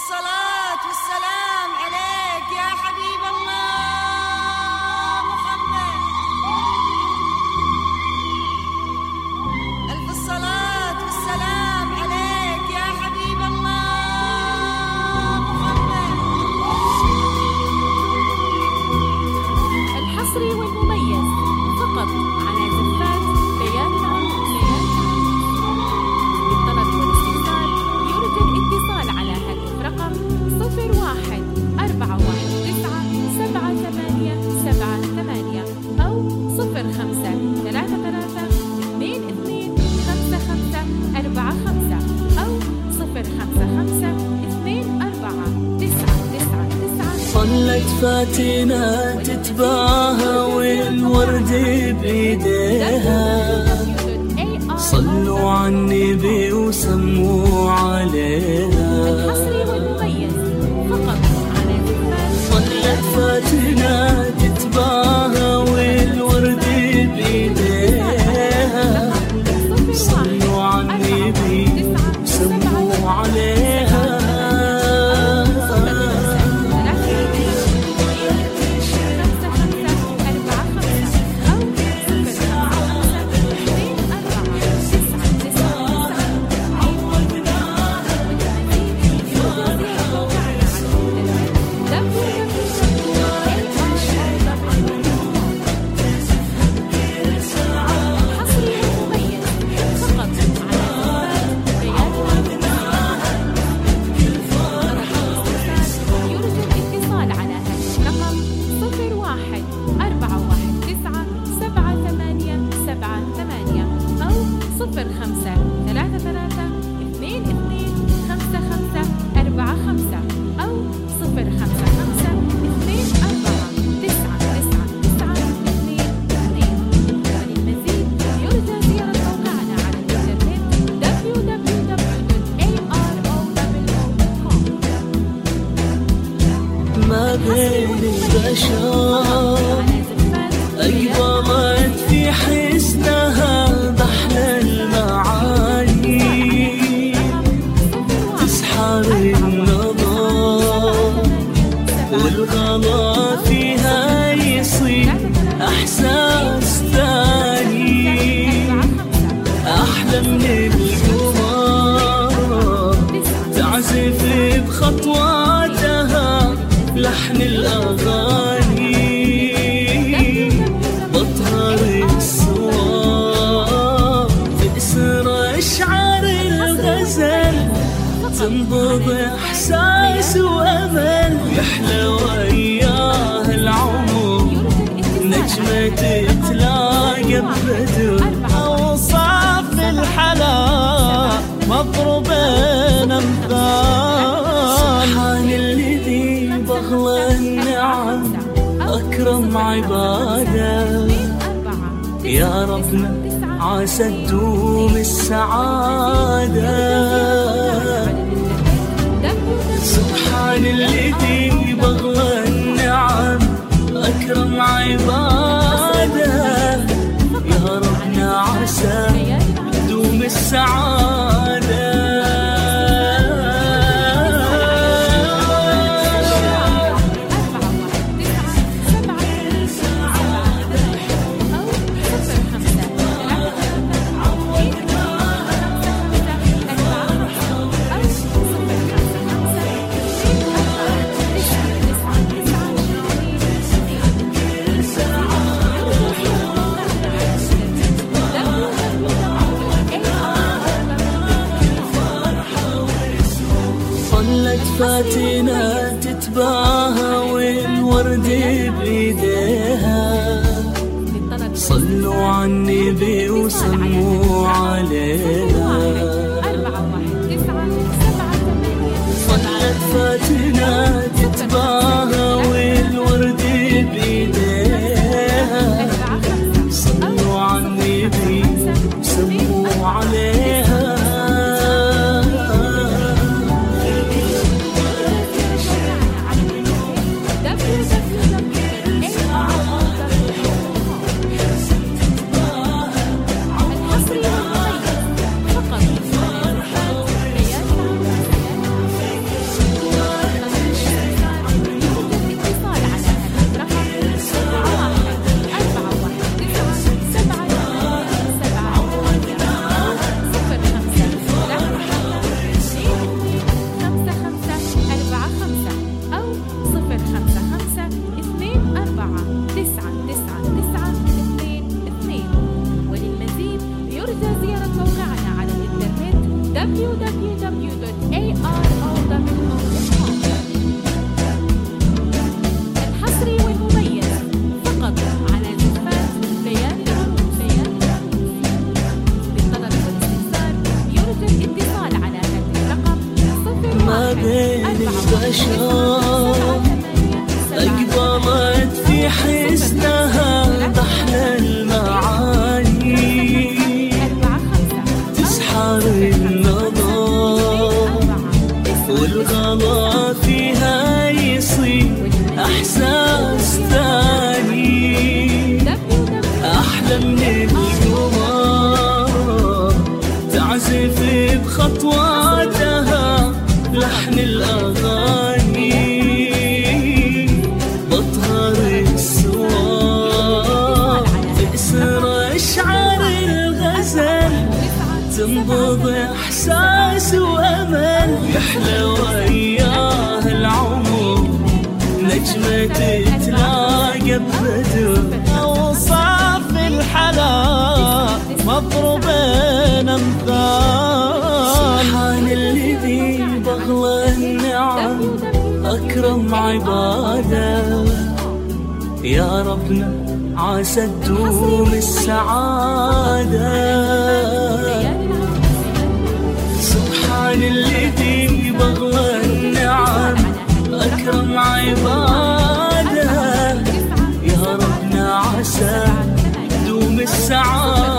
الصلاة والسلام عليك يا حبيب الله محمد. ألف الصلاة والسلام عليك يا حبيب الله محمد. الحصري والمميز فقط على زفات ليالي العروس. للطلب والاستفسار يرجى الاتصال على هاتف رقم 01197878 أو 0533225545 أو 055249999. صلت فاتنة تتباهى والورد بيديها، صلوا على النبي وسموا عليها. الحصري والمميز فقط على زفات. صلت فاتنة تتباهى والورد بيديها، صلوا على النبي وسموا عليها. ما بين البشر أقبلت في حسنها بحلى المعاني، تسحر النظر والغلا فيها يصير إحساس ثاني، أحلى من القمر تعزف بخطواتها لحن الأغاني، بطهر الصواب تأسر أشعار الغزل، تنبض إحساس وأمل، يحلى وياه العمر نجمة تتلاقى ببدر، أوصاف الحلا مضروبين أمثال. سبحان الذي بغلى النعم أكرم عباده، يا ربنا عسى تدوم السعادة. سبحان الذي بغلى النعم أكرم عباده، يا ربنا عسى تدوم السعادة. فاتنة تتباهى والورد بيديها، صلوا على النبي وسموا عليها. صلت فاتنة تتباهى والورد بيديها، صلوا على النبي وسموا عليها. الحصري www.arow.com. الحصري والمميز فقط على زفات بيان العروس. للطلب والاستفسار يرجى الاتصال على هاتف الرقم ما بين البشر أقبلت في حسنها أحلى المعاني، تسحر النظر والغلا فيها يصير إحساس ثاني، أحلى من القمر تعزف بخطواتها لحن الأغاني، بطهر السوار تأسر أشعار الغزل، تنبض إحساس وأمل، يحلى وياه العمر نجمة تتلاقى ببدر، أوصاف الحلا مضروبين أمثال. سبحان الذي بغلى النعم أكرم عباده، يا ربنا عسى تدوم السعادة. سبحان الذي بغلى النعم أكرم عباده، يا ربنا عسى تدوم السعادة.